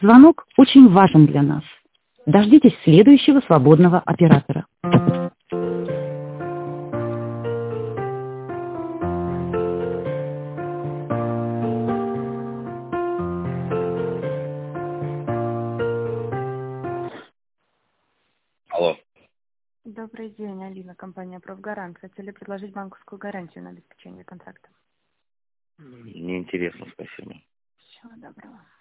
Звонок очень важен для нас. Дождитесь следующего свободного оператора. Алло. Добрый день, Алина, компания «Профгарант». Хотели предложить банковскую гарантию на обеспечение контракта. Неинтересно, спасибо. Всего доброго.